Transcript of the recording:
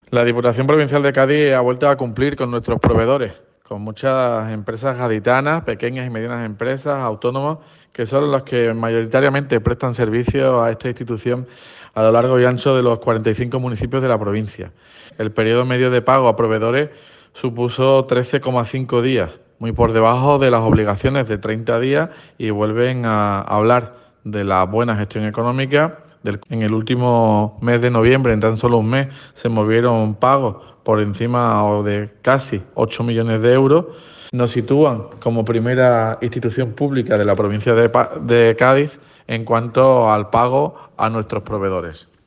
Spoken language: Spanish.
La Diputación Provincial de Cádiz ha vuelto a cumplir con nuestros proveedores, con muchas empresas gaditanas, pequeñas y medianas empresas, autónomos, que son los que mayoritariamente prestan servicio a esta institución a lo largo y ancho de los 45 municipios de la provincia. El periodo medio de pago a proveedores supuso 13,5 días, muy por debajo de las obligaciones de 30 días, y vuelven a hablar de la buena gestión económica. En el último mes de noviembre, en tan solo un mes, se movieron pagos por encima de casi 8 millones de euros. Nos sitúan como primera institución pública de la provincia de Cádiz en cuanto al pago a nuestros proveedores.